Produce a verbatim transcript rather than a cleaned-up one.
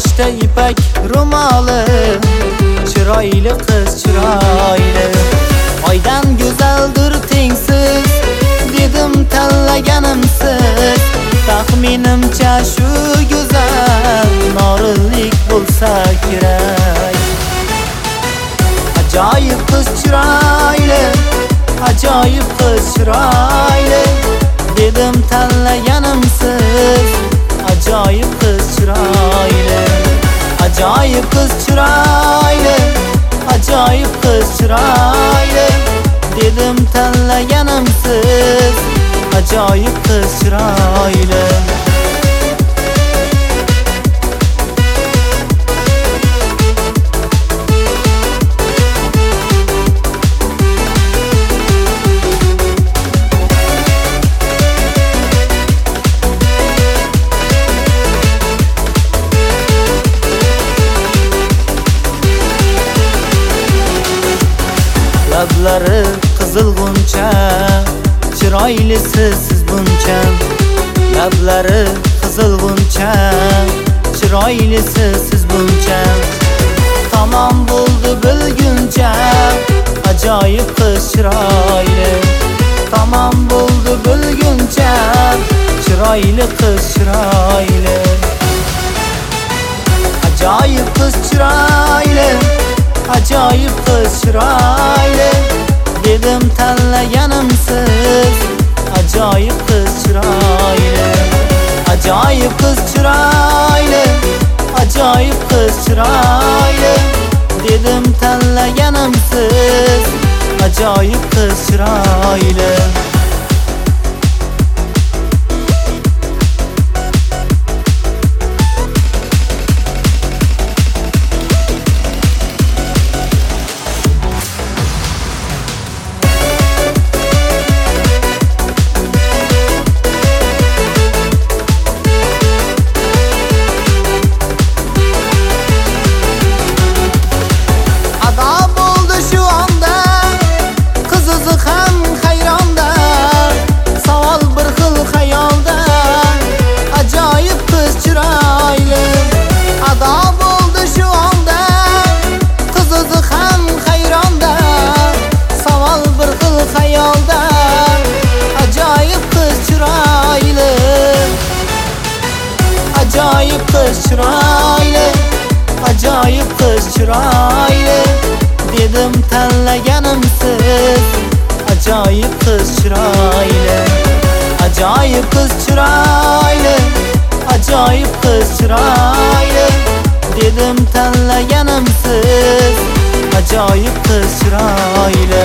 boshda ipak ro'moli, chiroyli qiz chiroyli. Oydan go'zaldir tengsiz, dedim tanlaganimsiz. Taxminimcha shu go'zal norillik bo'lsa kerak. Ajoyib qiz chiroyli, ajoyib qiz chiroyli, dedim tanlaganimsiz. Ajoyib qiz chiroyli, ajoyib qiz chiroyli, ajoyib qiz chiroyli, dedim tanlaganimsiz. Ajoyib qiz chiroyli. Lablari qizil g'uncha, chiroylisiz siz buncha. Lablari qizil g'uncha, chiroylisiz siz buncha. Tamom bo'ldi bilguncha, ajoyib qiz chiroyli. Tamom bo'ldi bilguncha, chiroyli qiz chiroyli. Ajoyib qiz chiroyli, ajoyib qiz chiroyli, dedim tanlaganimsiz. Ajoyib qiz chiroyli, ajoyib qiz chiroyli, ajoyib qiz chiroyli, dedim tanlaganimsiz. Ajoyib qiz chiroyli. Ajoyib qiz chiroyli, ajoyib qiz chiroyli, dedim tanlaganimsiz. Ajoyib qiz chiroyli, ajoyib qiz chiroyli, ajoyib qiz chiroyli, dedim tanlaganimsiz. Ajoyib qiz chiroyli.